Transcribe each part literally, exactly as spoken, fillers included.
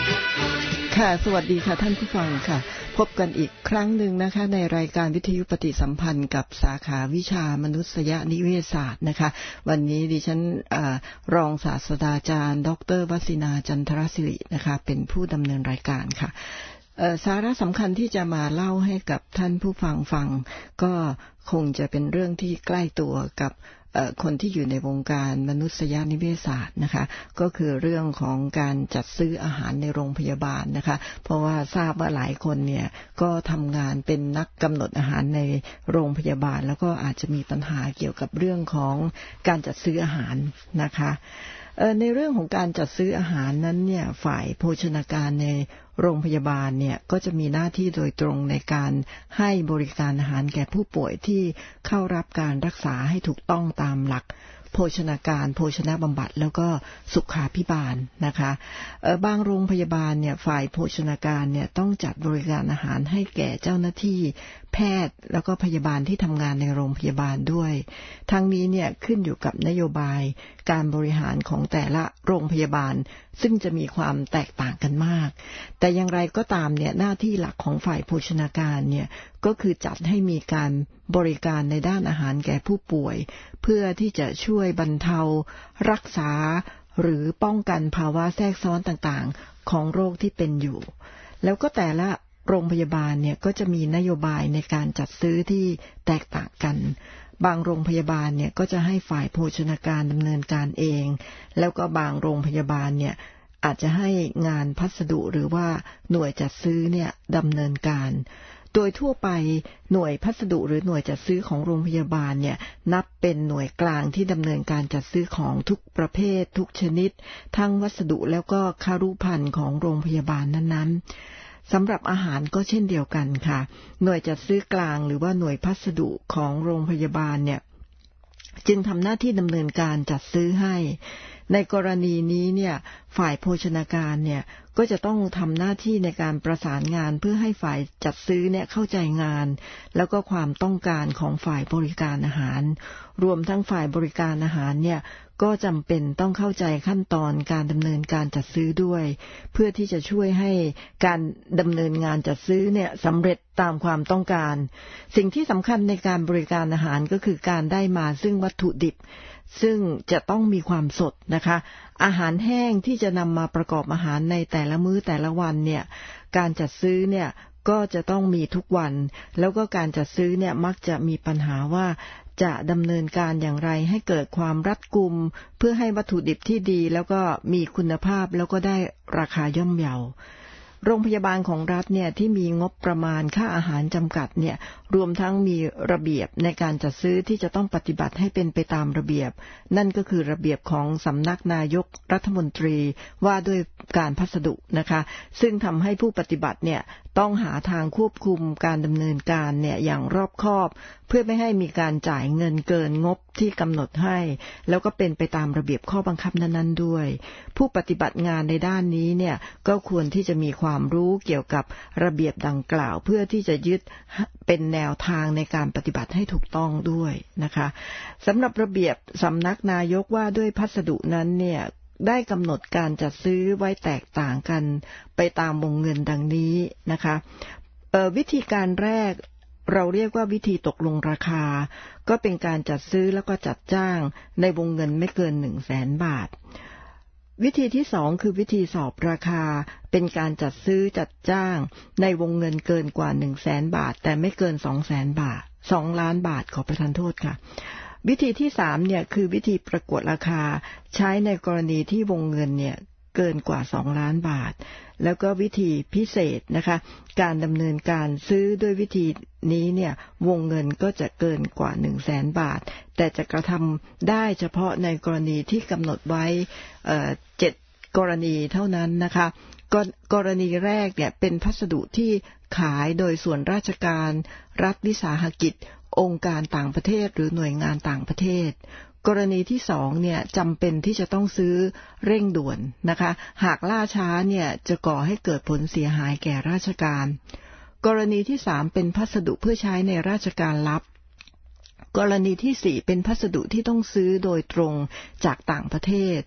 ค่ะสวัสดีค่ะท่านผู้ฟังค่ะพบกันอีกครั้งหนึ่งนะคะในรายการวิทยุปฏิสัมพันธ์กับสาขาวิชามนุษยนิเวศศาสตร์นะคะวันนี้ดิฉันอรองศาสตราจารย์ดร.วศินาจันทรศิรินะคะเป็นผู้ดำเนินรายการค่ะสาระสำคัญที่จะมาเล่าให้กับท่านผู้ฟังฟังก็คงจะเป็นเรื่องที่ใกล้ตัวกับคนที่อยู่ในวงการมนุษยนิเวศศาสตร์นะคะก็คือเรื่องของการจัดซื้ออาหารในโรงพยาบาลนะคะเพราะว่าทราบว่าหลายคนเนี่ยก็ทำงานเป็นนักกำหนดอาหารในโรงพยาบาลแล้วก็อาจจะมีปัญหาเกี่ยวกับเรื่องของการจัดซื้ออาหารนะคะในเรื่องของการจัดซื้ออาหารนั้นเนี่ยฝ่ายโภชนาการในโรงพยาบาลเนี่ยก็จะมีหน้าที่โดยตรงในการให้บริการอาหารแก่ผู้ป่วยที่เข้ารับการรักษาให้ถูกต้องตามหลักโภชนาการโภชนาบำบัดแล้วก็สุขาภิบาลนะคะบางโรงพยาบาลเนี่ยฝ่ายโภชนาการเนี่ยต้องจัดบริการอาหารให้แก่เจ้าหน้าที่แพทย์แล้วก็พยาบาลที่ทำงานในโรงพยาบาลด้วยทั้งนี้เนี่ยขึ้นอยู่กับนโยบายการบริหารของแต่ละโรงพยาบาลซึ่งจะมีความแตกต่างกันมากแต่อย่างไรก็ตามเนี่ยหน้าที่หลักของฝ่ายโภชนาการเนี่ยก็คือจัดให้มีการบริการในด้านอาหารแก่ผู้ป่วยเพื่อที่จะช่วยบรรเทารักษาหรือป้องกันภาวะแทรกซ้อนต่างๆของโรคที่เป็นอยู่แล้วก็แต่ละโรงพยาบาลเนี่ยก็จะมีนโยบายในการจัดซื้อที่แตกต่างกันบางโรงพยาบาลเนี่ยก็จะให้ฝ่ายโภชนาการดำเนินการเองแล้วก็บางโรงพยาบาลเนี่ยอาจจะให้งานพัสดุหรือว่าหน่วยจัดซื้อเนี่ยดำเนินการโดยทั่วไปหน่วยพัสดุหรือหน่วยจัดซื้อของโรงพยาบาลเนี่ยนับเป็นหน่วยกลางที่ดำเนินการจัดซื้อของทุกประเภททุกชนิดทั้งวัสดุแล้วก็คารุภัณฑ์ของโรงพยาบาลนั้นๆสำหรับอาหารก็เช่นเดียวกันค่ะหน่วยจัดซื้อกลางหรือว่าหน่วยพัสดุของโรงพยาบาลเนี่ยจึงทำหน้าที่ดำเนินการจัดซื้อให้ในกรณีนี้เนี่ยฝ่ายโภชนาการเนี่ยก็จะต้องทำหน้าที่ในการประสานงานเพื่อให้ฝ่ายจัดซื้อเนี่ยเข้าใจงานแล้วก็ความต้องการของฝ่ายบริการอาหารรวมทั้งฝ่ายบริการอาหารเนี่ยก็จำเป็นต้องเข้าใจขั้นตอนการดำเนินการจัดซื้อด้วยเพื่อที่จะช่วยให้การดำเนินงานจัดซื้อเนี่ยสำเร็จตามความต้องการสิ่งที่สำคัญในการบริการอาหารก็คือการได้มาซึ่งวัตถุดิบซึ่งจะต้องมีความสดนะคะอาหารแห้งที่จะนำมาประกอบอาหารในแต่ละมื้อแต่ละวันเนี่ยการจัดซื้อเนี่ยก็จะต้องมีทุกวันแล้วก็การจัดซื้อเนี่ยมักจะมีปัญหาว่าจะดำเนินการอย่างไรให้เกิดความรัดกุมเพื่อให้วัตถุดิบที่ดีแล้วก็มีคุณภาพแล้วก็ได้ราคาย่อมเยาโรงพยาบาลของรัฐเนี่ยที่มีงบประมาณค่าอาหารจำกัดเนี่ยรวมทั้งมีระเบียบในการจัดซื้อที่จะต้องปฏิบัติให้เป็นไปตามระเบียบนั่นก็คือระเบียบของสำนักนายกรัฐมนตรีว่าด้วยการพัสดุนะคะซึ่งทำให้ผู้ปฏิบัติเนี่ยต้องหาทางควบคุมการดำเนินการเนี่ยอย่างรอบคอบเพื่อไม่ให้มีการจ่ายเงินเกินงบที่กำหนดให้แล้วก็เป็นไปตามระเบียบข้อบังคับนั้นๆด้วยผู้ปฏิบัติงานในด้านนี้เนี่ยก็ควรที่จะมีความรู้เกี่ยวกับระเบียบดังกล่าวเพื่อที่จะยึดเป็นแนวทางในการปฏิบัติให้ถูกต้องด้วยนะคะสำหรับระเบียบสำนักนายกว่าด้วยพัสดุนั้นเนี่ยได้กำหนดการจัดซื้อไว้แตกต่างกันไปตามวงเงินดังนี้นะคะวิธีการแรกเราเรียกว่าวิธีตกลงราคาก็เป็นการจัดซื้อแล้วก็จัดจ้างในวงเงินไม่เกิน หนึ่งแสน บาทวิธีที่สองคือวิธีสอบราคาเป็นการจัดซื้อจัดจ้างในวงเงินเกินกว่า หนึ่งแสน บาทแต่ไม่เกิน สองแสน บาทสองล้านบาทขอประทานโทษค่ะวิธีที่สามเนี่ยคือวิธีประกวดราคาใช้ในกรณีที่วงเงินเนี่ยเกินกว่าสองล้านบาทแล้วก็วิธีพิเศษนะคะการดำเนินการซื้อด้วยวิธีนี้เนี่ยวงเงินก็จะเกินกว่า หนึ่งแสน บาทแต่จะกระทำได้เฉพาะในกรณีที่กำหนดไว้เอ่อเจ็ดกรณีเท่านั้นนะคะกรณีแรกเนี่ยเป็นพัสดุที่ขายโดยส่วนราชการรัฐวิสาหกิจองค์การต่างประเทศหรือหน่วยงานต่างประเทศกรณีที่สองเนี่ยจำเป็นที่จะต้องซื้อเร่งด่วนนะคะหากล่าช้าเนี่ยจะก่อให้เกิดผลเสียหายแก่ราชการกรณีที่สามเป็นพัสดุเพื่อใช้ในราชการลับกรณีที่สี่เป็นพัสดุที่ต้องซื้อโดยตรงจากต่างประเทศ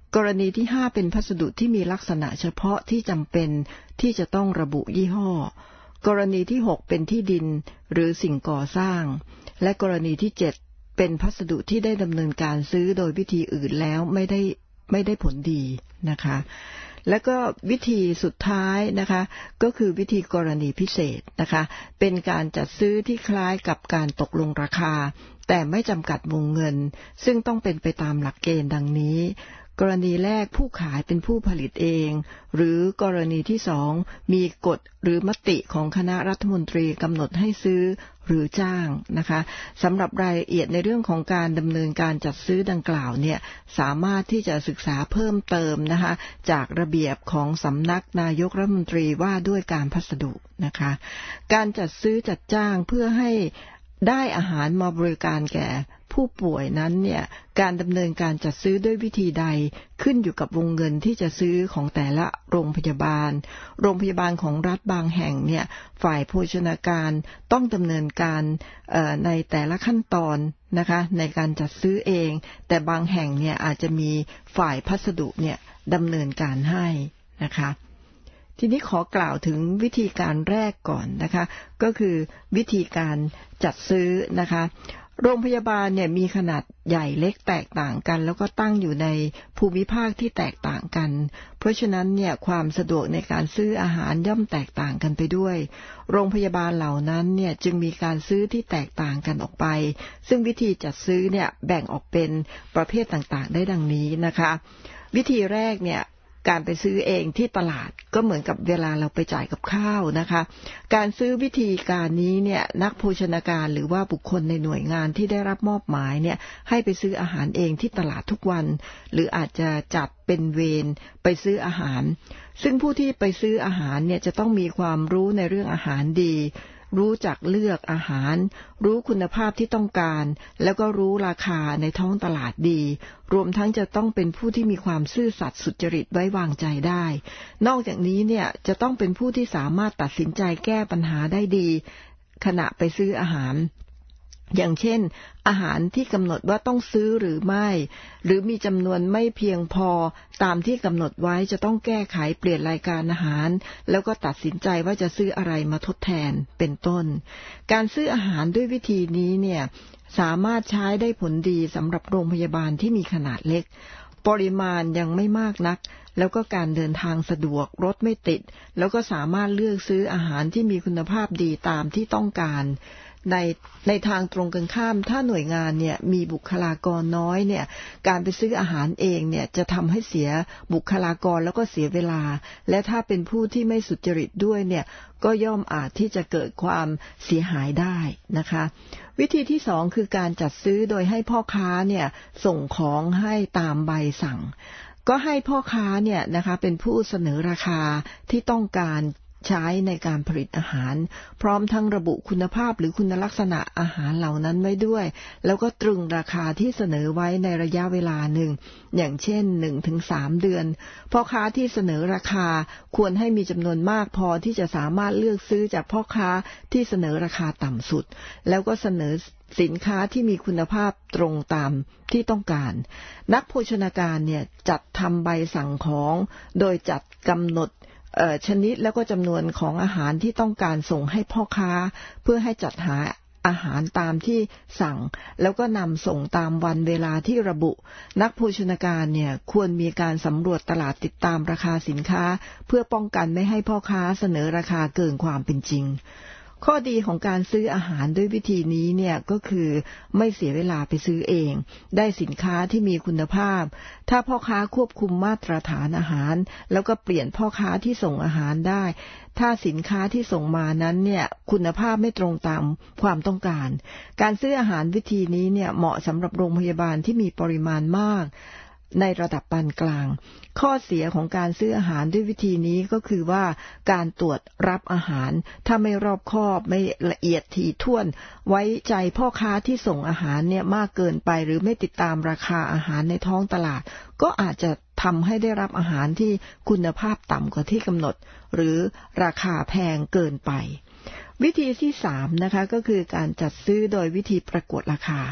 กรณีที่ห้าเป็นพัสดุที่มีลักษณะเฉพาะที่จำเป็นที่จะต้องระบุยี่ห้อกรณีที่หกเป็นที่ดินหรือสิ่งก่อสร้างและกรณีที่เจ็ดเป็นพัสดุที่ได้ดำเนินการซื้อโดยวิธีอื่นแล้วไม่ได้ไม่ได้ผลดีนะคะแล้วก็วิธีสุดท้ายนะคะก็คือวิธีกรณีพิเศษนะคะเป็นการจัดซื้อที่คล้ายกับการตกลงราคาแต่ไม่จำกัดวงเงินซึ่งต้องเป็นไปตามหลักเกณฑ์ดังนี้กรณีแรกผู้ขายเป็นผู้ผลิตเองหรือกรณีที่สองมีกฎหรือมติของคณะรัฐมนตรีกำหนดให้ซื้อหรือจ้างนะคะสำหรับรายละเอียดในเรื่องของการดำเนินการจัดซื้อดังกล่าวเนี่ยสามารถที่จะศึกษาเพิ่มเติมนะคะจากระเบียบของสำนักนายกรัฐมนตรีว่าด้วยการพัสดุนะคะการจัดซื้อจัดจ้างเพื่อให้ได้อาหารมาบริการแก่ผู้ป่วยนั้นเนี่ยการดำเนินการจัดซื้อด้วยวิธีใดขึ้นอยู่กับวงเงินที่จะซื้อของแต่ละโรงพยาบาลโรงพยาบาลของรัฐบางแห่งเนี่ยฝ่ายโภชนาการต้องดำเนินการในแต่ละขั้นตอนนะคะในการจัดซื้อเองแต่บางแห่งเนี่ยอาจจะมีฝ่ายพัสดุเนี่ยดำเนินการให้นะคะทีนี้ขอกล่าวถึงวิธีการแรกก่อนนะคะก็คือวิธีการจัดซื้อนะคะโรงพยาบาลเนี่ยมีขนาดใหญ่เล็กแตกต่างกันแล้วก็ตั้งอยู่ในภูมิภาคที่แตกต่างกันเพราะฉะนั้นเนี่ยความสะดวกในการซื้ออาหารย่อมแตกต่างกันไปด้วยโรงพยาบาลเหล่านั้นเนี่ยจึงมีการซื้อที่แตกต่างกันออกไปซึ่งวิธีจัดซื้อเนี่ยแบ่งออกเป็นประเภทต่างๆได้ดังนี้นะคะวิธีแรกเนี่ยการไปซื้อเองที่ตลาดก็เหมือนกับเวลาเราไปจ่ายกับข้าวนะคะการซื้อวิธีการนี้เนี่ยนักโภชนาการหรือว่าบุคคลในหน่วยงานที่ได้รับมอบหมายเนี่ยให้ไปซื้ออาหารเองที่ตลาดทุกวันหรืออาจจะจัดเป็นเวรไปซื้ออาหารซึ่งผู้ที่ไปซื้ออาหารเนี่ยจะต้องมีความรู้ในเรื่องอาหารดีรู้จักเลือกอาหารรู้คุณภาพที่ต้องการแล้วก็รู้ราคาในท้องตลาดดีรวมทั้งจะต้องเป็นผู้ที่มีความซื่อสัตย์สุจริตไว้วางใจได้นอกจากนี้เนี่ยจะต้องเป็นผู้ที่สามารถตัดสินใจแก้ปัญหาได้ดีขณะไปซื้ออาหารอย่างเช่นอาหารที่กำหนดว่าต้องซื้อหรือไม่หรือมีจำนวนไม่เพียงพอตามที่กำหนดไว้จะต้องแก้ไขเปลี่ยนรายการอาหารแล้วก็ตัดสินใจว่าจะซื้ออะไรมาทดแทนเป็นต้นการซื้ออาหารด้วยวิธีนี้เนี่ยสามารถใช้ได้ผลดีสำหรับโรงพยาบาลที่มีขนาดเล็กปริมาณยังไม่มากนักแล้วก็การเดินทางสะดวกรถไม่ติดแล้วก็สามารถเลือกซื้ออาหารที่มีคุณภาพดีตามที่ต้องการในในทางตรงกันข้ามถ้าหน่วยงานเนี่ยมีบุคลากรน้อยเนี่ยการไปซื้ออาหารเองเนี่ยจะทำให้เสียบุคลากรแล้วก็เสียเวลาและถ้าเป็นผู้ที่ไม่สุจริตด้วยเนี่ยก็ย่อมอาจที่จะเกิดความเสียหายได้นะคะวิธีที่สองคือการจัดซื้อโดยให้พ่อค้าเนี่ยส่งของให้ตามใบสั่งก็ให้พ่อค้าเนี่ยนะคะเป็นผู้เสนอราคาที่ต้องการใช้ในการผลิตอาหารพร้อมทั้งระบุคุณภาพหรือคุณลักษณะอาหารเหล่านั้นไว้ด้วยแล้วก็ตรึงราคาที่เสนอไว้ในระยะเวลาหนึ่งอย่างเช่น หนึ่งถึงสาม เดือนพ่อค้าที่เสนอราคาควรให้มีจำนวนมากพอที่จะสามารถเลือกซื้อจากพ่อค้าที่เสนอราคาต่ำสุดแล้วก็เสนอสินค้าที่มีคุณภาพตรงตามที่ต้องการนักโภชนาการเนี่ยจัดทำใบสั่งของโดยจัดกำหนดชนิดแล้วก็จำนวนของอาหารที่ต้องการส่งให้พ่อค้าเพื่อให้จัดหาอาหารตามที่สั่งแล้วก็นำส่งตามวันเวลาที่ระบุนักโภชนาการเนี่ยควรมีการสำรวจตลาดติดตามราคาสินค้าเพื่อป้องกันไม่ให้พ่อค้าเสนอราคาเกินความเป็นจริงข้อดีของการซื้ออาหารด้วยวิธีนี้เนี่ยก็คือไม่เสียเวลาไปซื้อเองได้สินค้าที่มีคุณภาพถ้าพ่อค้าควบคุมมาตรฐานอาหารแล้วก็เปลี่ยนพ่อค้าที่ส่งอาหารได้ถ้าสินค้าที่ส่งมานั้นเนี่ยคุณภาพไม่ตรงตามความต้องการการซื้ออาหารวิธีนี้เนี่ยเหมาะสำหรับโรงพยาบาลที่มีปริมาณมากในระดับปานกลางข้อเสียของการซื้ออาหารด้วยวิธีนี้ก็คือว่าการตรวจรับอาหารถ้าไม่รอบคอบไม่ละเอียดถี่ถ้วนไว้ใจพ่อค้าที่ส่งอาหารเนี่ยมากเกินไปหรือไม่ติดตามราคาอาหารในท้องตลาดก็อาจจะทำให้ได้รับอาหารที่คุณภาพต่ำกว่าที่กำหนดหรือราคาแพงเกินไปวิธีที่สามนะคะก็คือการจัดซื้อโดยวิธีประกวดราคา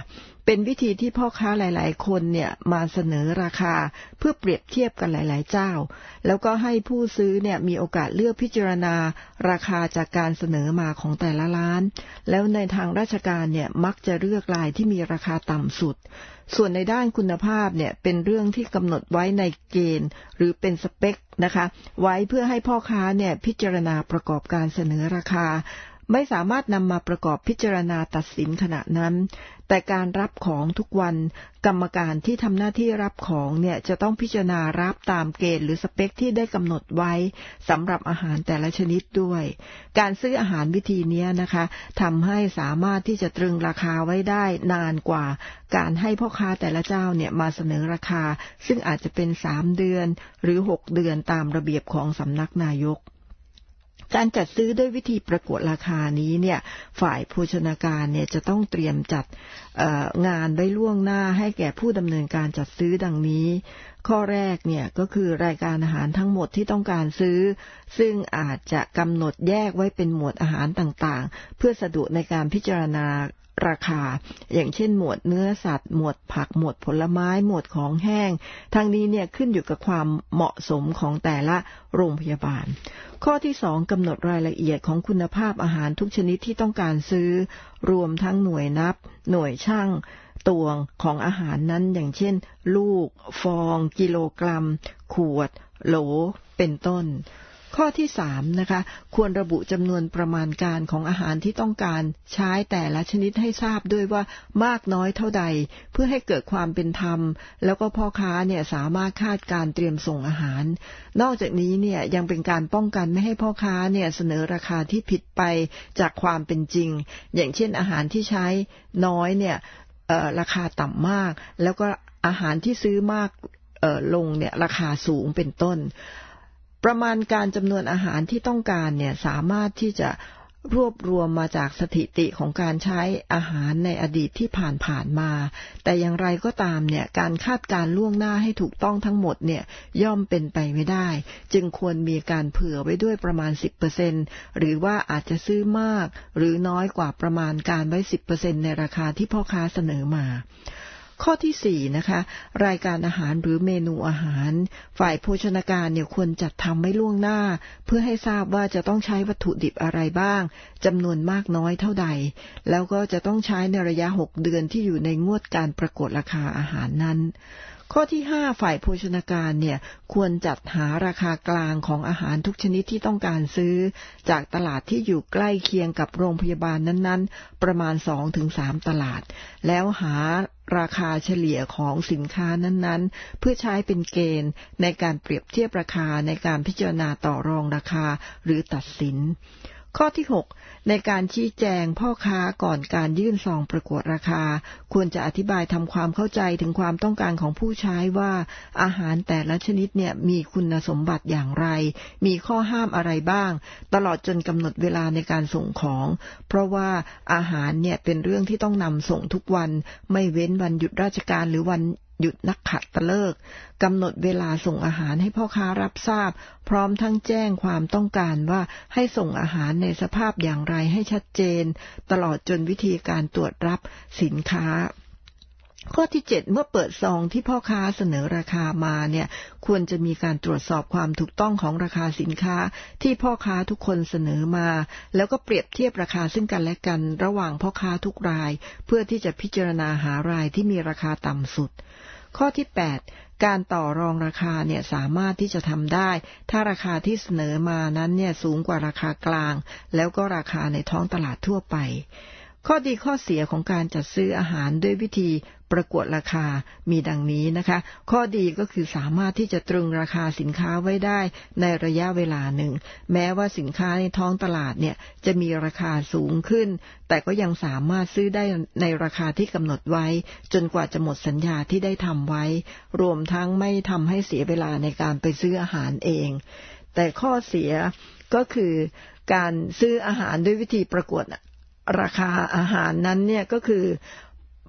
เป็นวิธีที่พ่อค้าหลายๆคนเนี่ยมาเสนอราคาเพื่อเปรียบเทียบกันหลายๆเจ้าแล้วก็ให้ผู้ซื้อเนี่ยมีโอกาสเลือกพิจารณาราคาจากการเสนอมาของแต่ละร้านแล้วในทางราชการเนี่ยมักจะเลือกรายที่มีราคาต่ำสุดส่วนในด้านคุณภาพเนี่ยเป็นเรื่องที่กำหนดไว้ในเกณฑ์หรือเป็นสเปคนะคะไว้เพื่อให้พ่อค้าเนี่ยพิจารณาประกอบการเสนอราคาไม่สามารถนำมาประกอบพิจารณาตัดสินขณะนั้นแต่การรับของทุกวันกรรมการที่ทำหน้าที่รับของเนี่ยจะต้องพิจารณารับตามเกณฑ์หรือสเปคที่ได้กำหนดไว้สำหรับอาหารแต่ละชนิดด้วยการซื้ออาหารวิธีนี้นะคะทำให้สามารถที่จะตรึงราคาไว้ได้นานกว่าการให้พ่อค้าแต่ละเจ้าเนี่ยมาเสนอราคาซึ่งอาจจะเป็นสามเดือนหรือหกเดือนตามระเบียบของสำนักนายกการจัดซื้อด้วยวิธีประกวดราคานี้เนี่ยฝ่ายโภชนาการเนี่ยจะต้องเตรียมจัดงานไว้ล่วงหน้าให้แก่ผู้ดำเนินการจัดซื้อดังนี้ข้อแรกเนี่ยก็คือรายการอาหารทั้งหมดที่ต้องการซื้อซึ่งอาจจะกำหนดแยกไว้เป็นหมวดอาหารต่างๆเพื่อสะดวกในการพิจารณาราคาอย่างเช่นหมวดเนื้อสัตว์หมวดผักหมวดผลไม้หมวดของแห้งทั้งนี้เนี่ยขึ้นอยู่กับความเหมาะสมของแต่ละโรงพยาบาลข้อที่สองกำหนดรายละเอียดของคุณภาพอาหารทุกชนิดที่ต้องการซื้อรวมทั้งหน่วยนับหน่วยชั่งตวงของอาหารนั้นอย่างเช่นลูกฟองกิโลกรัมขวดโหลเป็นต้นข้อที่สามนะคะควรระบุจำนวนประมาณการของอาหารที่ต้องการใช้แต่ละชนิดให้ทราบด้วยว่ามากน้อยเท่าใดเพื่อให้เกิดความเป็นธรรมแล้วก็พ่อค้าเนี่ยสามารถคาดการเตรียมส่งอาหารนอกจากนี้เนี่ยยังเป็นการป้องกันไม่ให้พ่อค้าเนี่ยเสนอราคาที่ผิดไปจากความเป็นจริงอย่างเช่นอาหารที่ใช้น้อยเนี่ยเอ่อราคาต่ำมากแล้วก็อาหารที่ซื้อมากเอ่อลงเนี่ยราคาสูงเป็นต้นประมาณการจำนวนอาหารที่ต้องการเนี่ยสามารถที่จะรวบรวมมาจากสถิติของการใช้อาหารในอดีตที่ผ่านๆมาแต่อย่างไรก็ตามเนี่ยการคาดการล่วงหน้าให้ถูกต้องทั้งหมดเนี่ยย่อมเป็นไปไม่ได้จึงควรมีการเผื่อไว้ด้วยประมาณ สิบเปอร์เซ็นต์ หรือว่าอาจจะซื้อมากหรือน้อยกว่าประมาณการไว้ สิบเปอร์เซ็นต์ ในราคาที่พ่อค้าเสนอมาข้อที่สี่นะคะรายการอาหารหรือเมนูอาหารฝ่ายโภชนาการเนี่ยควรจัดทำไว้ล่วงหน้าเพื่อให้ทราบว่าจะต้องใช้วัตถุดิบอะไรบ้างจำนวนมากน้อยเท่าใดแล้วก็จะต้องใช้ในระยะหกเดือนที่อยู่ในงวดการประกวดราคาอาหารนั้นข้อที่ห้าฝ่ายโภชนาการเนี่ยควรจัดหาราคากลางของอาหารทุกชนิดที่ต้องการซื้อจากตลาดที่อยู่ใกล้เคียงกับโรงพยาบาลนั้นๆประมาณ สองถึงสาม ตลาดแล้วหาราคาเฉลี่ยของสินค้านั้นๆเพื่อใช้เป็นเกณฑ์ในการเปรียบเทียบราคาในการพิจารณาต่อรองราคาหรือตัดสินข้อที่หกในการชี้แจงพ่อค้าก่อนการยื่นซองประกวดราคาควรจะอธิบายทำความเข้าใจถึงความต้องการของผู้ใช้ว่าอาหารแต่ละชนิดเนี่ยมีคุณสมบัติอย่างไรมีข้อห้ามอะไรบ้างตลอดจนกำหนดเวลาในการส่งของเพราะว่าอาหารเนี่ยเป็นเรื่องที่ต้องนำส่งทุกวันไม่เว้นวันหยุดราชการหรือวันหยุดนักขัตฤกษ์กำหนดเวลาส่งอาหารให้พ่อค้ารับทราบพร้อมทั้งแจ้งความต้องการว่าให้ส่งอาหารในสภาพอย่างไรให้ชัดเจนตลอดจนวิธีการตรวจรับสินค้าข้อที่เจ็ดเมื่อเปิดซองที่พ่อค้าเสนอราคามาเนี่ยควรจะมีการตรวจสอบความถูกต้องของราคาสินค้าที่พ่อค้าทุกคนเสนอมาแล้วก็เปรียบเทียบราคาซึ่งกันและกันระหว่างพ่อค้าทุกรายเพื่อที่จะพิจารณาหารายที่มีราคาต่ำสุดข้อที่แปดการต่อรองราคาเนี่ยสามารถที่จะทำได้ถ้าราคาที่เสนอมานั้นเนี่ยสูงกว่าราคากลางแล้วก็ราคาในท้องตลาดทั่วไปข้อดีข้อเสียของการจัดซื้ออาหารด้วยวิธีประกวดราคามีดังนี้นะคะข้อดีก็คือสามารถที่จะตรึงราคาสินค้าไว้ได้ในระยะเวลาหนึ่งแม้ว่าสินค้าในท้องตลาดเนี่ยจะมีราคาสูงขึ้นแต่ก็ยังสามารถซื้อได้ในราคาที่กำหนดไว้จนกว่าจะหมดสัญญาที่ได้ทำไว้รวมทั้งไม่ทำให้เสียเวลาในการไปซื้ออาหารเองแต่ข้อเสียก็คือการซื้ออาหารด้วยวิธีประกวดราคาอาหารนั้นเนี่ยก็คือ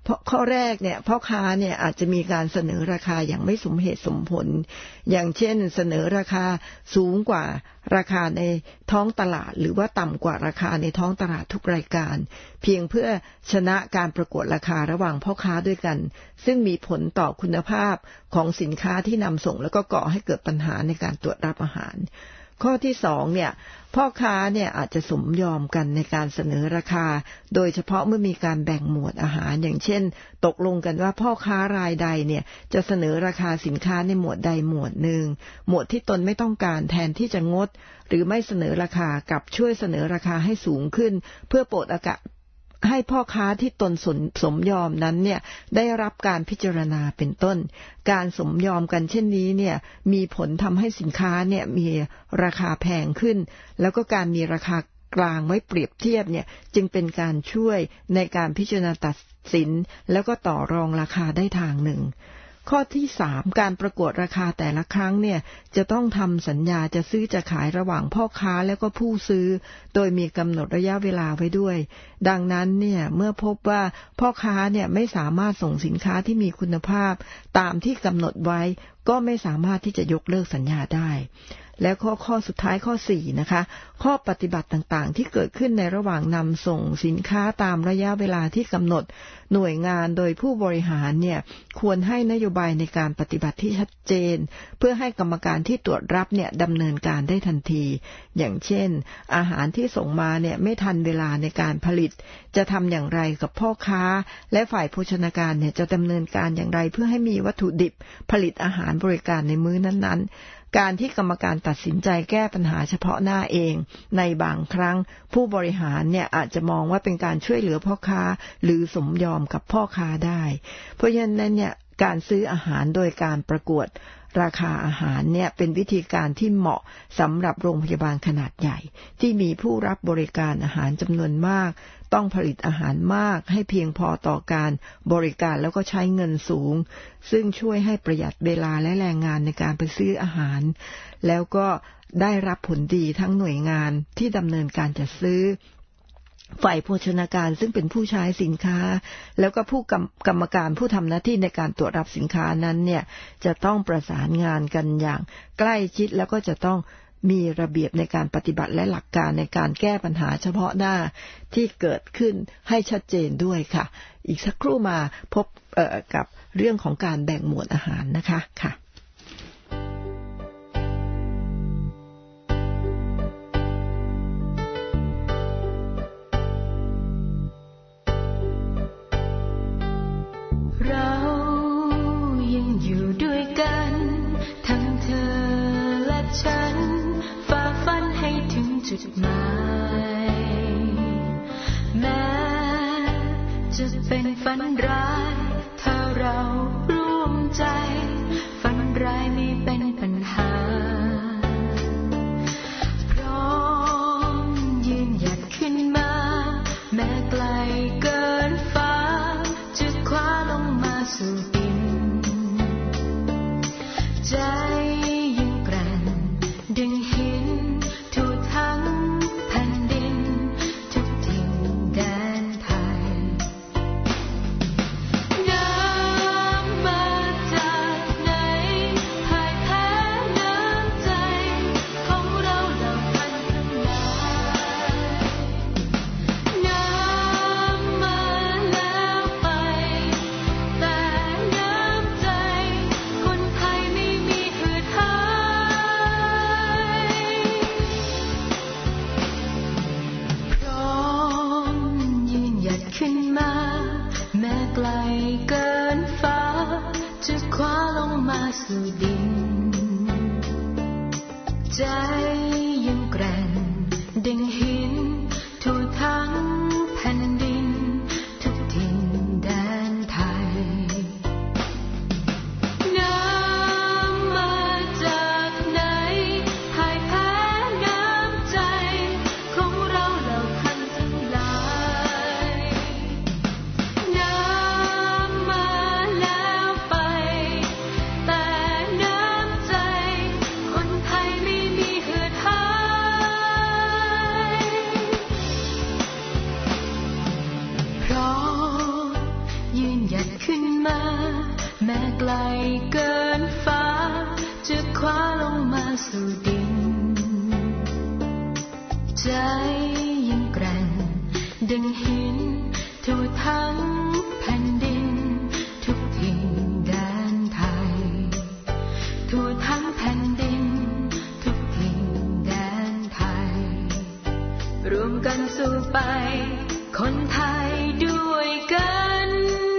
เพราะข้อแรกเนี่ยพ่อค้าเนี่ยอาจจะมีการเสนอราคาอย่างไม่สมเหตุสมผลอย่างเช่นเสนอราคาสูงกว่าราคาในท้องตลาดหรือว่าต่ำกว่าราคาในท้องตลาดทุกรายการเพียงเพื่อชนะการประกวดราคาระหว่างพ่อค้าด้วยกันซึ่งมีผลต่อคุณภาพของสินค้าที่นำส่งแล้วก็ก่อให้เกิดปัญหาในการตรวจรับอาหารข้อที่สองเนี่ยพ่อค้าเนี่ยอาจจะสมยอมกันในการเสนอราคาโดยเฉพาะเมื่อมีการแบ่งหมวดอาหารอย่างเช่นตกลงกันว่าพ่อค้ารายใดเนี่ยจะเสนอราคาสินค้าในหมวดใดหมวดหนึ่งหมวดที่ตนไม่ต้องการแทนที่จะงดหรือไม่เสนอราคากับช่วยเสนอราคาให้สูงขึ้นเพื่อโปรดอากาศให้พ่อค้าที่ตนสนสมยอมนั้นเนี่ยได้รับการพิจารณาเป็นต้นการสมยอมกันเช่นนี้เนี่ยมีผลทำให้สินค้าเนี่ยมีราคาแพงขึ้นแล้วก็การมีราคากลางไว้เปรียบเทียบเนี่ยจึงเป็นการช่วยในการพิจารณาตัดสินแล้วก็ต่อรองราคาได้ทางหนึ่งข้อที่สามการประกวดราคาแต่ละครั้งเนี่ยจะต้องทำสัญญาจะซื้อจะขายระหว่างพ่อค้าแล้วก็ผู้ซื้อโดยมีกำหนดระยะเวลาไว้ด้วยดังนั้นเนี่ยเมื่อพบว่าพ่อค้าเนี่ยไม่สามารถส่งสินค้าที่มีคุณภาพตามที่กำหนดไว้ก็ไม่สามารถที่จะยกเลิกสัญญาได้และข้อข้อสุดท้ายข้อสี่นะคะข้อปฏิบัติต่างๆที่เกิดขึ้นในระหว่างนำส่งสินค้าตามระยะเวลาที่กำหนดหน่วยงานโดยผู้บริหารเนี่ยควรให้นโยบายในการปฏิบัติที่ชัดเจนเพื่อให้กรรมการที่ตรวจรับเนี่ยดำเนินการได้ทันทีอย่างเช่นอาหารที่ส่งมาเนี่ยไม่ทันเวลาในการผลิตจะทำอย่างไรกับพ่อค้าและฝ่ายโภชนาการเนี่ยจะดำเนินการอย่างไรเพื่อให้มีวัตถุดิบผลิตอาหารบริการในมื้อนั้นๆการที่กรรมการตัดสินใจแก้ปัญหาเฉพาะหน้าเองในบางครั้งผู้บริหารเนี่ยอาจจะมองว่าเป็นการช่วยเหลือพ่อค้าหรือสมยอมกับพ่อค้าได้เพราะฉะนั้นเนี่ยการซื้ออาหารโดยการประกวดราคาอาหารเนี่ยเป็นวิธีการที่เหมาะสำหรับโรงพยาบาลขนาดใหญ่ที่มีผู้รับบริการอาหารจำนวนมากต้องผลิตอาหารมากให้เพียงพอต่อการบริการแล้วก็ใช้เงินสูงซึ่งช่วยให้ประหยัดเวลาและแรงงานในการไปซื้ออาหารแล้วก็ได้รับผลดีทั้งหน่วยงานที่ดำเนินการจัดซื้อฝ่ายโภชนาการซึ่งเป็นผู้ใช้สินค้าแล้วก็ผู้กรรมการผู้ทำหน้าที่ในการตรวจรับสินค้านั้นเนี่ยจะต้องประสานงานกันอย่างใกล้ชิดแล้วก็จะต้องมีระเบียบในการปฏิบัติและหลักการในการแก้ปัญหาเฉพาะหน้าที่เกิดขึ้นให้ชัดเจนด้วยค่ะอีกสักครู่มาพบเอ่อกับเรื่องของการแบ่งหมวดอาหารนะคะค่ะเรายังอยู่ด้วยกันทั้งเธอและฉันฝ่าฟันให้ถึงจุดหมายแม้จะเป็นฝันร้ายถ้าเราร่วมใจฝันร้ายไม่เป็นปัญหาพร้อมยืนหยัดขึ้นมาแม้ไกลเกินฟ้าจะคว้าลงมาสู่ดินใจยังแกร่งดึงหินทั่วทั้งแผ่นดินทุกถิ่นแดนไทยน้ำมาจากไหนพ่ายแพ้น้ำใจของเราเหล่าพันทั้งหลายน้ำมาแล้วไปแต่น้ำใจคนไทยไม่มีหืดหายพร้อมยืนหยัดขึ้นมาแม้ไกลเกินฟ้าจะคว้าลงมาสู่ดินใจยังแกร่งดึงหินทั่วทั้งแผ่นดินทุกถิ่นแดนไทยน้ำมาจากไหนพ่ายแพ้น้ำใจของเราเหล่าทันทั้งหลายน้ำมาแล้วไปแต่น้ำใจคนไทยไม่มีหืใจยังแกร่งดังหินทั่วทั้งแผ่นดินทุกถิ่นแดนไทยทั่วทั้งแผ่นดินทุกถิ่นแดนไทยรวมกันสู้ไปคนไทยด้วยกัน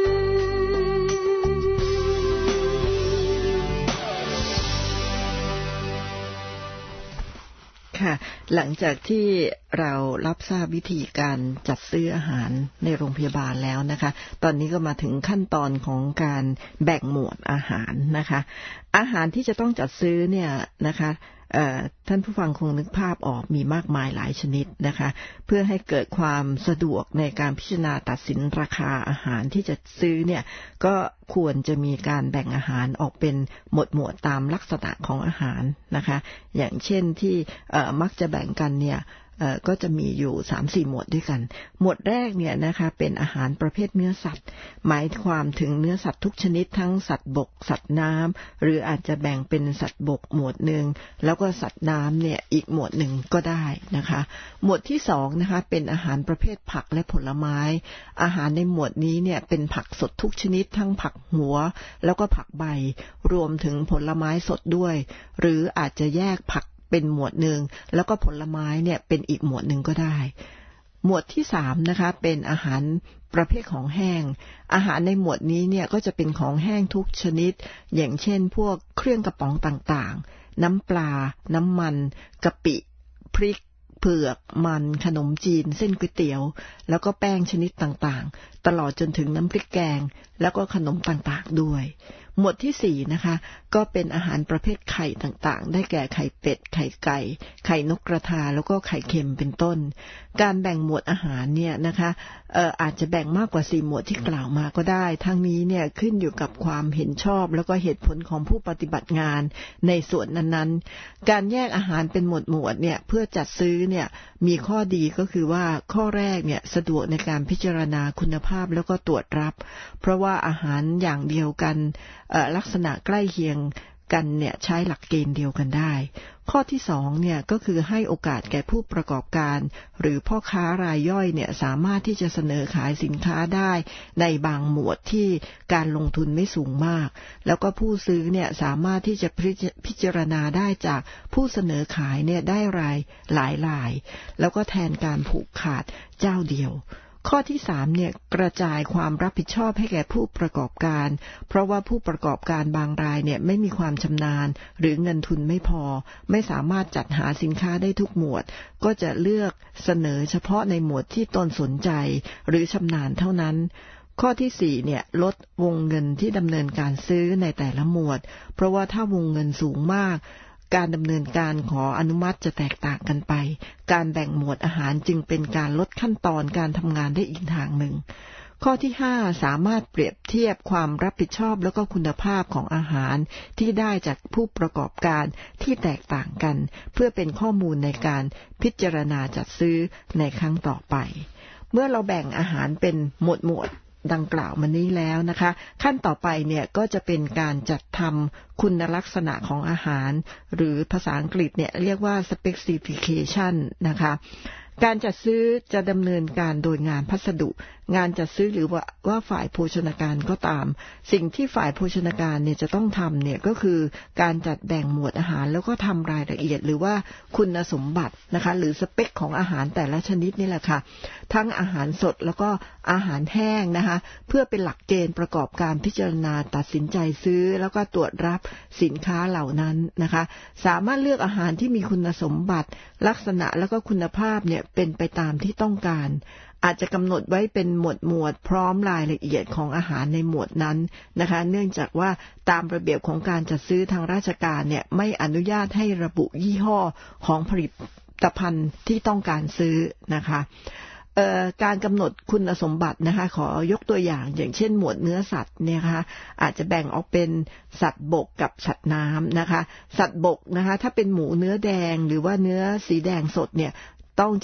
ค่ะหลังจากที่เรารับทราบวิธีการจัดซื้ออาหารในโรงพยาบาลแล้วนะคะตอนนี้ก็มาถึงขั้นตอนของการแบ่งหมวดอาหารนะคะอาหารที่จะต้องจัดซื้อเนี่ยนะคะท่านผู้ฟังคงนึกภาพออกมีมากมายหลายชนิดนะคะเพื่อให้เกิดความสะดวกในการพิจารณาตัดสินราคาอาหารที่จะซื้อเนี่ยก็ควรจะมีการแบ่งอาหารออกเป็นหมวดหมวดตามลักษณะของอาหารนะคะอย่างเช่นที่มักจะแบ่งกันเนี่ยก็จะมีอยู่ สามสี่ หมวดด้วยกันหมวดแรกเนี่ยนะคะเป็นอาหารประเภทเนื้อสัตว์หมายความถึงเนื้อสัตว์ทุกชนิดทั้งสัตว์บกสัตว์น้ำหรืออาจจะแบ่งเป็นสัตว์บกหมวดหนึ่งแล้วก็สัตว์น้ำเนี่ยอีกหมวดหนึ่งก็ได้นะคะหมวดที่สองนะคะเป็นอาหารประเภทผักและผลไม้อาหารในหมวดนี้เนี่ยเป็นผักสดทุกชนิดทั้งผักหัวแล้วก็ผักใบรวมถึงผลไม้สดด้วยหรืออาจจะแยกผักเป็นหมวดหนึ่งแล้วก็ผลไม้เนี่ยเป็นอีกหมวดหนึ่งก็ได้หมวดที่สามนะคะเป็นอาหารประเภทของแห้งอาหารในหมวดนี้เนี่ยก็จะเป็นของแห้งทุกชนิดอย่างเช่นพวกเครื่องกระป๋องต่างๆน้ำปลาน้ำมันกะปิพริกเผือกมันขนมจีนเส้นก๋วยเตี๋ยวแล้วก็แป้งชนิดต่างๆตลอดจนถึงน้ำพริกแกงแล้วก็ขนมต่างๆด้วยหมวดที่สี่นะคะก็เป็นอาหารประเภทไข่ต่างๆได้แก่ไข่เป็ดไข่ไก่ไข่นกกระทาแล้วก็ไข่เค็มเป็นต้นการแบ่งหมวดอาหารเนี่ยนะคะเอ่ออาจจะแบ่งมากกว่าสี่หมวดที่กล่าวมาก็ได้ทั้งนี้เนี่ยขึ้นอยู่กับความเห็นชอบแล้วก็เหตุผลของผู้ปฏิบัติงานในส่วนนั้นๆการแยกอาหารเป็นหมวดหมวดเนี่ยเพื่อจัดซื้อเนี่ยมีข้อดีก็คือว่าข้อแรกเนี่ยสะดวกในการพิจารณาคุณภาพแล้วก็ตรวจรับเพราะว่าอาหารอย่างเดียวกันลักษณะใกล้เคียงกันเนี่ยใช้หลักเกณฑ์เดียวกันได้ข้อที่สองเนี่ยก็คือให้โอกาสแก่ผู้ประกอบการหรือพ่อค้ารายย่อยเนี่ยสามารถที่จะเสนอขายสินค้าได้ในบางหมวดที่การลงทุนไม่สูงมากแล้วก็ผู้ซื้อเนี่ยสามารถที่จะพิจารณาได้จากผู้เสนอขายเนี่ยได้รายหลายรายแล้วก็แทนการผูกขาดเจ้าเดียวข้อที่สามเนี่ยกระจายความรับผิดชอบให้แก่ผู้ประกอบการเพราะว่าผู้ประกอบการบางรายเนี่ยไม่มีความชำนาญหรือเงินทุนไม่พอไม่สามารถจัดหาสินค้าได้ทุกหมวดก็จะเลือกเสนอเฉพาะในหมวดที่ตนสนใจหรือชำนาญเท่านั้นข้อที่สี่เนี่ยลดวงเงินที่ดำเนินการซื้อในแต่ละหมวดเพราะว่าถ้าวงเงินสูงมากการดำเนินการขออนุมัติจะแตกต่างกันไปการแบ่งหมวดอาหารจึงเป็นการลดขั้นตอนการทำงานได้อีกทางหนึ่งข้อที่ห้าสามารถเปรียบเทียบความรับผิดชอบแล้วก็คุณภาพของอาหารที่ได้จากผู้ประกอบการที่แตกต่างกันเพื่อเป็นข้อมูลในการพิจารณาจัดซื้อในครั้งต่อไปเมื่อเราแบ่งอาหารเป็นหมวดหมวดดังกล่าวมานี้แล้วนะคะขั้นต่อไปเนี่ยก็จะเป็นการจัดทำคุณลักษณะของอาหารหรือภาษาอังกฤษเนี่ยเรียกว่า specification นะคะการจัดซื้อจะดำเนินการโดยงานพัสดุงานจัดซื้อหรือว่าว่าฝ่ายโภชนาการก็ตามสิ่งที่ฝ่ายโภชนาการเนี่ยจะต้องทำเนี่ยก็คือการจัดแบ่งหมวดอาหารแล้วก็ทำรายละเอียดหรือว่าคุณสมบัตินะคะหรือสเปคของอาหารแต่ละชนิดนี่แหละค่ะทั้งอาหารสดแล้วก็อาหารแห้งนะคะเพื่อเป็นหลักเกณฑ์ประกอบการพิจารณาตัดสินใจซื้อแล้วก็ตรวจรับสินค้าเหล่านั้นนะคะสามารถเลือกอาหารที่มีคุณสมบัติลักษณะแล้วก็คุณภาพเนี่ยเป็นไปตามที่ต้องการอาจจะกำหนดไว้เป็นหมวดหมวดพร้อมรายละเอียดของอาหารในหมวดนั้นนะคะเนื่องจากว่าตามระเบียบของการจัดซื้อทางราชการเนี่ยไม่อนุญาตให้ระบุยี่ห้อของผลิตภัณฑ์ที่ต้องการซื้อนะคะเอ่อการกำหนดคุณสมบัตินะคะขอยกตัวอย่างอย่างเช่นหมวดเนื้อสัตว์เนี่ยนะคะอาจจะแบ่งออกเป็นสัตว์บกกับสัตว์น้ำนะคะสัตว์บกนะคะถ้าเป็นหมูเนื้อแดงหรือว่าเนื้อสีแดงสดเนี่ยต้องจะ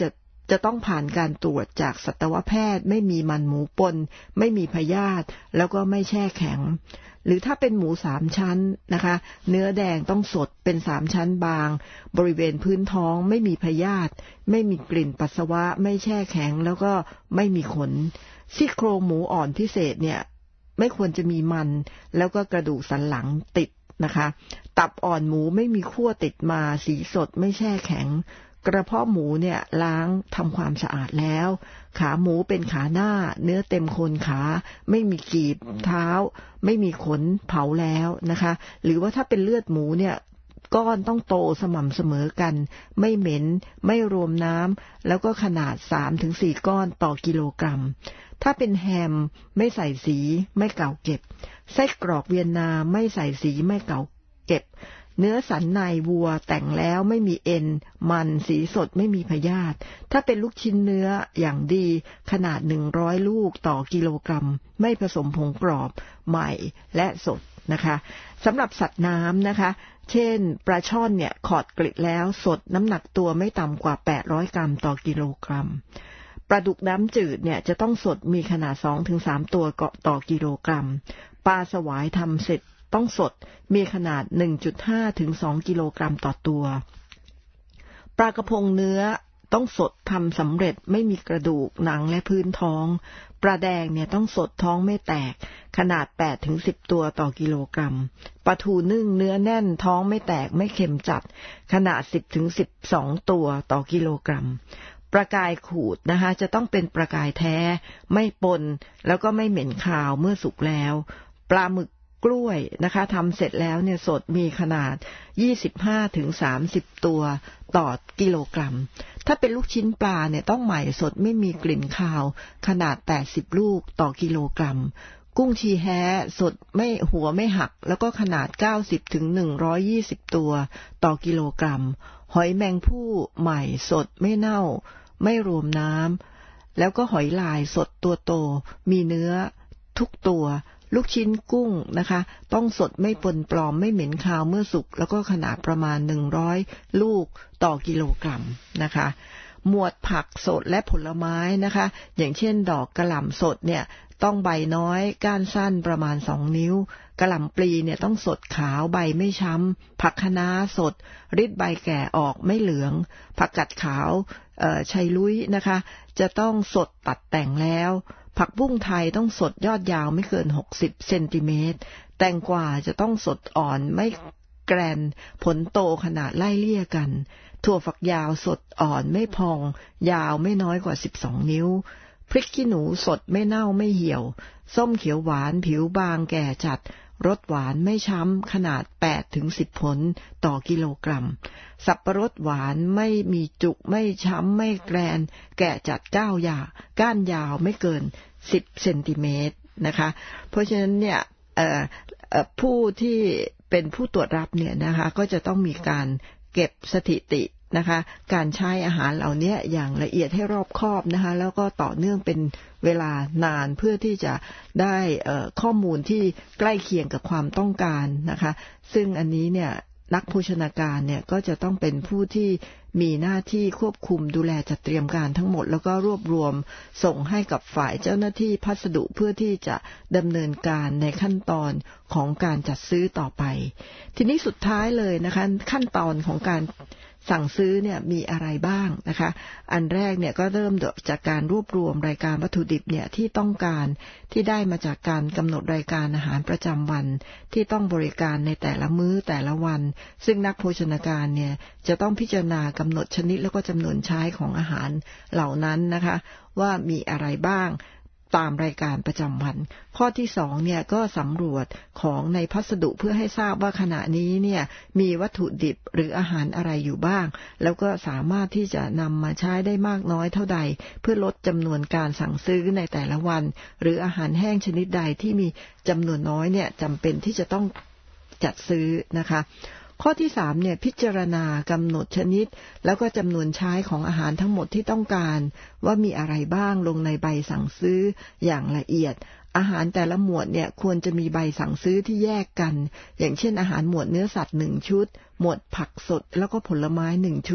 จะต้องผ่านการตรวจจากสัตวแพทย์ไม่มีมันหมูปนไม่มีพยาธิแล้วก็ไม่แช่แข็งหรือถ้าเป็นหมูสามชั้นนะคะเนื้อแดงต้องสดเป็นสามชั้นบางบริเวณพื้นท้องไม่มีพยาธิไม่มีกลิ่นปัสสาวะไม่แช่แข็งแล้วก็ไม่มีขนซี่โครงหมูอ่อนพิเศษเนี่ยไม่ควรจะมีมันแล้วก็กระดูกสันหลังติดนะคะตับอ่อนหมูไม่มีขั้วติดมาสีสดไม่แช่แข็งกระเพาะหมูเนี่ยล้างทำความสะอาดแล้วขาหมูเป็นขาหน้าเนื้อเต็มโคนขาไม่มีกีบเท้าไม่มีขนเผาแล้วนะคะหรือว่าถ้าเป็นเลือดหมูเนี่ยก้อนต้องโตสม่ำเสมอกันไม่เหม็นไม่รวมน้ำแล้วก็ขนาด สามถึงสี่ ก้อนต่อกิโลกรัมถ้าเป็นแฮมไม่ใส่สีไม่เก่าเก็บไส้กรอกเวียนนาไม่ใส่สีไม่เก่าเก็บเนื้อสันในวัวแต่งแล้วไม่มีเอ็นมันสีสดไม่มีพยาธิถ้าเป็นลูกชิ้นเนื้ออย่างดีขนาดหนึ่งร้อยลูกต่อกิโลกรัมไม่ผสมผงกรอบใหม่และสดนะคะสำหรับสัตว์น้ำนะคะเช่นปลาช่อนเนี่ยขอดกลิดแล้วสดน้ำหนักตัวไม่ต่ำกว่าแปดร้อยกรัมต่อกิโลกรัมปลาดุกน้ำจืดเนี่ยจะต้องสดมีขนาด สองถึงสาม ตัวต่อกิโลกรัมปลาสวายทำเสร็จต้องสดมีขนาด หนึ่งจุดห้า ถึง สอง กิโลกรัมต่อตัวปลากระพงเนื้อต้องสดทำสำเร็จไม่มีกระดูกหนังและพื้นท้องปลาแดงเนี่ยต้องสดท้องไม่แตกขนาด แปดถึงสิบ ตัวต่อกิโลกรัมปลาทูนึ่งเนื้อแน่นท้องไม่แตกไม่เค็มจัดขนาด สิบถึงสิบสอง ตัวต่อกิโลกรัมปลากายขูดนะคะจะต้องเป็นปลากายแท้ไม่ปนแล้วก็ไม่เหม็นคาวเมื่อสุกแล้วปลาหมึกกล้วยนะคะทำเสร็จแล้วเนี่ยสดมีขนาด ยี่สิบห้าถึงสามสิบ ตัวต่อกิโลกรัมถ้าเป็นลูกชิ้นปลาเนี่ยต้องใหม่สดไม่มีกลิ่นคาวขนาดแปดสิบลูกต่อกิโลกรัมกุ้งชีแฮสดไม่หัวไม่หักแล้วก็ขนาดเก้าสิบถึงหนึ่งร้อยยี่สิบตัวต่อกิโลกรัมหอยแมงผู้ใหม่สดไม่เน่าไม่รวมน้ำแล้วก็หอยลายสดตัวโตมีเนื้อทุกตัวลูกชิ้นกุ้งนะคะต้องสดไม่ปนปลอมไม่เหม็นคาวเมื่อสุกแล้วก็ขนาดประมาณหนึ่งร้อยลูกต่อกิโลกรัมนะคะหมวดผักสดและผลไม้นะคะอย่างเช่นดอกกระหล่ำสดเนี่ยต้องใบน้อยก้านสั้นประมาณสองนิ้วกระหล่ำปลีเนี่ยต้องสดขาวใบไม่ช้ำผักคะน้าสดริดใบแก่ออกไม่เหลืองผักกัดขาวเอ่อชัยลุยนะคะจะต้องสดตัดแต่งแล้วผักบุ้งไทยต้องสดยอดยาวไม่เกินหกสิบเซนติเมตรแตงกวาจะต้องสดอ่อนไม่แกรนผลโตขนาดไล่เลี่ยกันถั่วฝักยาวสดอ่อนไม่พองยาวไม่น้อยกว่าสิบสองนิ้วพริกขี้หนูสดไม่เน่าไม่เหี่ยวส้มเขียวหวานผิวบางแก่จัดรสหวานไม่ช้ำขนาด แปดถึงสิบ ผลต่อกิโลกรัมสับปะรดหวานไม่มีจุกไม่ช้ำไม่แกรนแก่จัดเก้าหยาก้านยาวไม่เกินสิบเซนติเมตรนะคะเพราะฉะนั้นเนี่ยเอ่อเอ่อผู้ที่เป็นผู้ตรวจรับเนี่ยนะคะก็จะต้องมีการเก็บสถิตินะคะการใช้อาหารเหล่านี้อย่างละเอียดให้รอบคอบนะคะแล้วก็ต่อเนื่องเป็นเวลานานเพื่อที่จะได้ข้อมูลที่ใกล้เคียงกับความต้องการนะคะซึ่งอันนี้เนี่ยนักโภชนาการเนี่ยก็จะต้องเป็นผู้ที่มีหน้าที่ควบคุมดูแลจัดเตรียมการทั้งหมดแล้วก็รวบรวมส่งให้กับฝ่ายเจ้าหน้าที่พัสดุเพื่อที่จะดำเนินการในขั้นตอนของการจัดซื้อต่อไปทีนี้สุดท้ายเลยนะคะขั้นตอนของการสั่งซื้อเนี่ยมีอะไรบ้างนะคะอันแรกเนี่ยก็เริ่มจากการรวบรวมรายการวัตถุดิบเนี่ยที่ต้องการที่ได้มาจากการกำหนดรายการอาหารประจำวันที่ต้องบริการในแต่ละมื้อแต่ละวันซึ่งนักโภชนาการเนี่ยจะต้องพิจารณากำหนดชนิดแล้วก็จำนวนใช้ของอาหารเหล่านั้นนะคะว่ามีอะไรบ้างตามรายการประจำวันข้อที่สองเนี่ยก็สำรวจของในพัสดุเพื่อให้ทราบว่าขณะนี้เนี่ยมีวัตถุดิบหรืออาหารอะไรอยู่บ้างแล้วก็สามารถที่จะนำมาใช้ได้มากน้อยเท่าใดเพื่อลดจำนวนการสั่งซื้อในแต่ละวันหรืออาหารแห้งชนิดใดที่มีจำนวนน้อยเนี่ยจำเป็นที่จะต้องจัดซื้อนะคะข้อที่สามเนี่ยพิจารณากำหนดชนิดแล้วก็จำนวนใช้ของอาหารทั้งหมดที่ต้องการว่ามีอะไรบ้างลงในใบสั่งซื้ออย่างละเอียดอาหารแต่ละหมวดเนี่ยควรจะมีใบสั่งซื้อที่แยกกันอย่างเช่นอาหารหมวดเนื้อสัตว์หนึ่งชุดหมวดผักสดแล้วก็ผลไม้หนึ่งชุดเ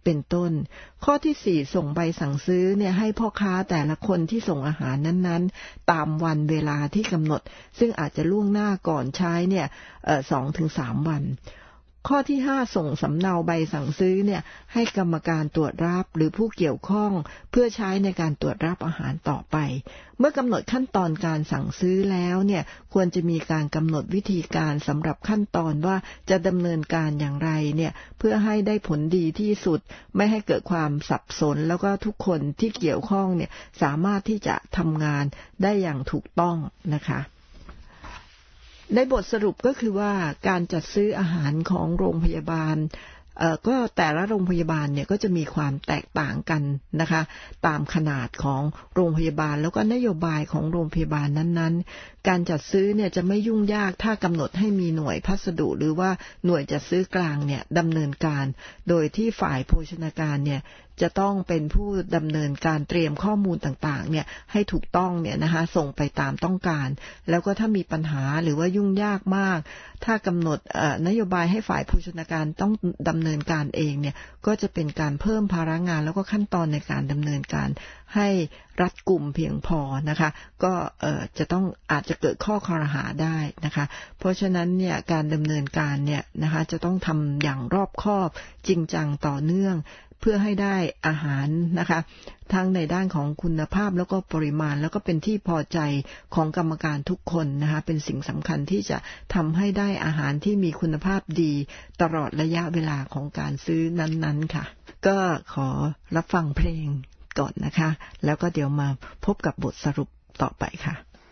เป็นต้นข้อที่สี่ส่งใบสั่งซื้อเนี่ยให้พ่อค้าแต่ละคนที่ส่งอาหารนั้นๆตามวันเวลาที่กำหนดซึ่งอาจจะล่วงหน้าก่อนใช้เนี่ยเอ่อ สองถึงสาม วันข้อที่ห้าส่งสำเนาใบสั่งซื้อเนี่ยให้กรรมการตรวจรับหรือผู้เกี่ยวข้องเพื่อใช้ในการตรวจรับอาหารต่อไปเมื่อกำหนดขั้นตอนการสั่งซื้อแล้วเนี่ยควรจะมีการกำหนดวิธีการสำหรับขั้นตอนว่าจะดำเนินการอย่างไรเนี่ยเพื่อให้ได้ผลดีที่สุดไม่ให้เกิดความสับสนแล้วก็ทุกคนที่เกี่ยวข้องเนี่ยสามารถที่จะทำงานได้อย่างถูกต้องนะคะในบทสรุปก็คือว่าการจัดซื้ออาหารของโรงพยาบาลเอ่อก็แต่ละโรงพยาบาลเนี่ยก็จะมีความแตกต่างกันนะคะตามขนาดของโรงพยาบาลแล้วก็นโยบายของโรงพยาบาลนั้นๆการจัดซื้อเนี่ยจะไม่ยุ่งยากถ้ากำหนดให้มีหน่วยพัสดุหรือว่าหน่วยจัดซื้อกลางเนี่ยดำเนินการโดยที่ฝ่ายโภชนาการเนี่ยจะต้องเป็นผู้ดำเนินการเตรียมข้อมูลต่างๆเนี่ยให้ถูกต้องเนี่ยนะคะส่งไปตามต้องการแล้วก็ถ้ามีปัญหาหรือว่ายุ่งยากมากถ้ากำหนดนโยบายให้ฝ่ายโภชนาการต้องดำเนินการเองเนี่ยก็จะเป็นการเพิ่มภาระงานแล้วก็ขั้นตอนในการดำเนินการให้รัดกุมเพียงพอนะคะก็เอ่อจะต้องอาจจะเกิดข้อคอรหาได้นะคะเพราะฉะนั้นเนี่ยการดำเนินการเนี่ยนะคะจะต้องทำอย่างรอบคอบจริงจังต่อเนื่องเพื่อให้ได้อาหารนะคะทั้งในด้านของคุณภาพแล้วก็ปริมาณแล้วก็เป็นที่พอใจของกรรมการทุกคนนะคะเป็นสิ่งสำคัญที่จะทำให้ได้อาหารที่มีคุณภาพดีตลอดระยะเวลาของการซื้อนั้นๆค่ะก็ขอรับฟังเพลงก่อนนะคะแล้วก็เดี๋ยวมาพบกับบทสรุปต่อไปค่ะ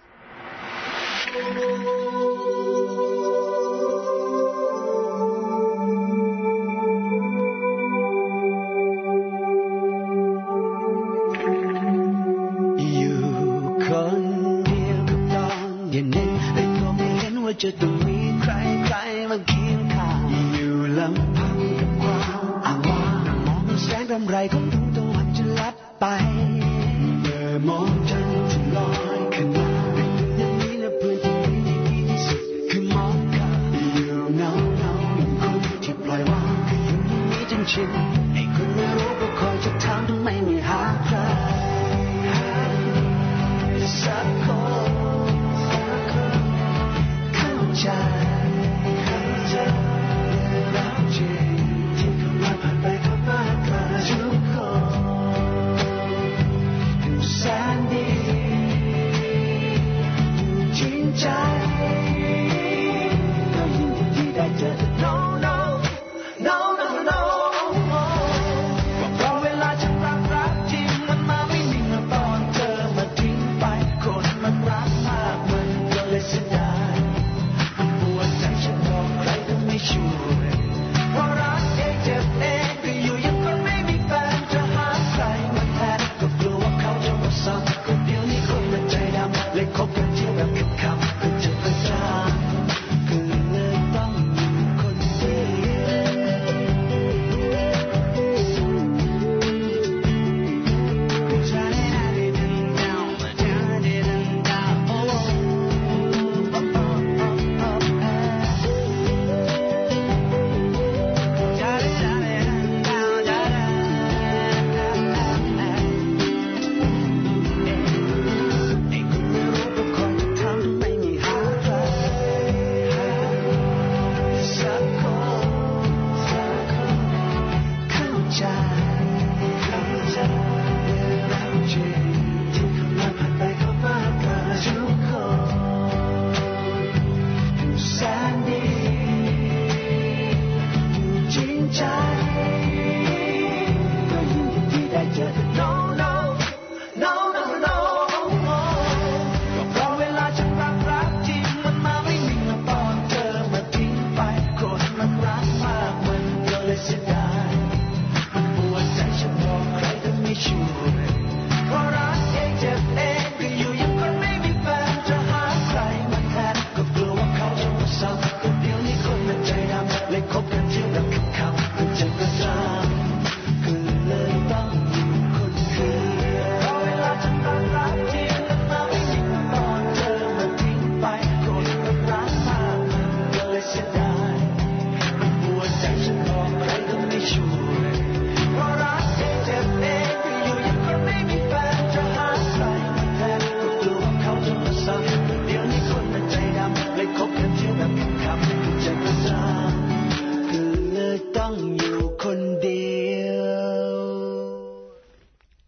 จะต้องมีใครใครมาเคียงข้างอยู่ลำพังกับความอ้างว้างมองแสงรำไรของดวงตะวันจะลับไปเมื่อมองจันทร์ที่ลอยขึ้นมาอย่างนี้นะเพื่อนที่มีดีที่สุดคือมองข้าอยู่เงาเงาคนที่ปล่อยวางคืออยู่อย่างนี้จนชินไอ้คนไม่รู้ก็คอยจะถามทำไมไม่หาใครสักคนใจเข้าใจรักจริงที่เข้ามาผ่านไปผ่านมากับทุกคนดูแสนดีดูจริงใจก็ยิ่งที่ได้เจอแต่ no no no no no ว่าเพราะเวลาฉันรักรักจริงมันมาไม่นิ่งแล้วตอนเธอมาทิ้งไปคนมันรักมากมันก็เลยเสียดายช่วยเพราะรักเองเจ็บเองก็อยู่ยังคนไม่มีแฟนจะหาใครมาแทนก็กลัวว่าเขาจะมาซ้ำก็เดี๋ยวนี้คนมันใจดำเลยคบกันเที่ยวแบบคำคำก็จะประจานก็เลยต้องอยู่คนเดียว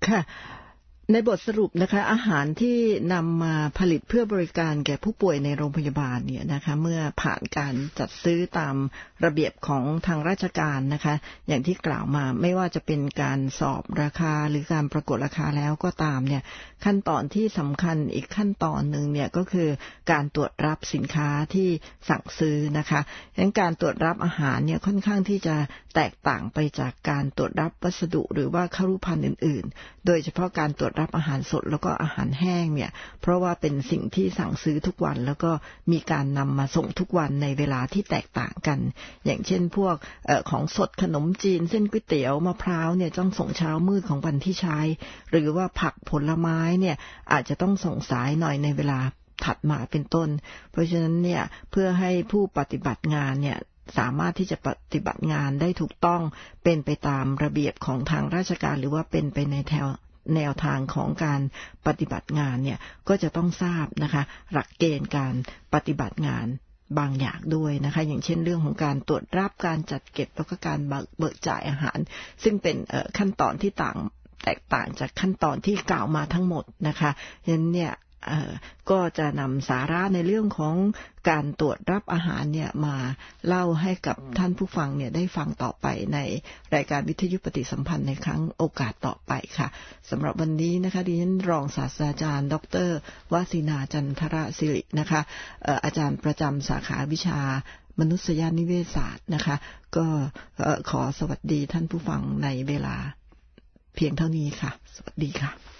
ค่ะในบทสรุปนะคะอาหารที่นำมาผลิตเพื่อบริการแก่ผู้ป่วยในโรงพยาบาลเนี่ยนะคะเมื่อผ่านการจัดซื้อตามระเบียบของทางราชการนะคะอย่างที่กล่าวมาไม่ว่าจะเป็นการสอบราคาหรือการประกวดราคาแล้วก็ตามเนี่ยขั้นตอนที่สำคัญอีกขั้นตอนหนึ่งเนี่ยก็คือการตรวจรับสินค้าที่สั่งซื้อนะคะดังนั้นการตรวจรับอาหารเนี่ยค่อนข้างที่จะแตกต่างไปจากการตรวจรับวัสดุหรือว่าคฤภัณฑ์อื่นๆโดยเฉพาะการตรวจรับอาหารสดแล้วก็อาหารแห้งเนี่ยเพราะว่าเป็นสิ่งที่สั่งซื้อทุกวันแล้วก็มีการนำมาส่งทุกวันในเวลาที่แตกต่างกันอย่างเช่นพวกเอ่อของสดขนมจีนเส้นก๋วยเตี๋ยวมะพร้าวเนี่ยต้องส่งเช้ามืดของวันที่ใช้หรือว่าผักผลไม้เนี่ยอาจจะต้องส่งสายหน่อยในเวลาถัดมาเป็นต้นเพราะฉะนั้นเนี่ยเพื่อให้ผู้ปฏิบัติงานเนี่ยสามารถที่จะปฏิบัติงานได้ถูกต้องเป็นไปตามระเบียบของทางราชการหรือว่าเป็นไปในแถวแนวทางของการปฏิบัติงานเนี่ยก็จะต้องทราบนะคะหลักเกณฑ์การปฏิบัติงานบางอย่างด้วยนะคะอย่างเช่นเรื่องของการตรวจรับการจัดเก็บแล้วก็การเบิกจ่ายอาหารซึ่งเป็นขั้นตอนที่ต่างแตกต่างจากขั้นตอนที่กล่าวมาทั้งหมดนะคะฉะนั้นเนี่ยก็จะนำสาระในเรื่องของการตรวจรับอาหารเนี่ยมาเล่าให้กับท่านผู้ฟังเนี่ยได้ฟังต่อไปในรายการวิทยุปฏิสัมพันธ์ในครั้งโอกาสต่อไปค่ะสำหรับวันนี้นะคะดิฉันรองศาสตราจารย์ดร.วสินาจันทรศิรินะคะอาจารย์ประจำสาขาวิชามนุษยนิเวศศาสตร์นะคะก็ขอสวัสดีท่านผู้ฟังในเวลาเพียงเท่านี้ค่ะสวัสดีค่ะ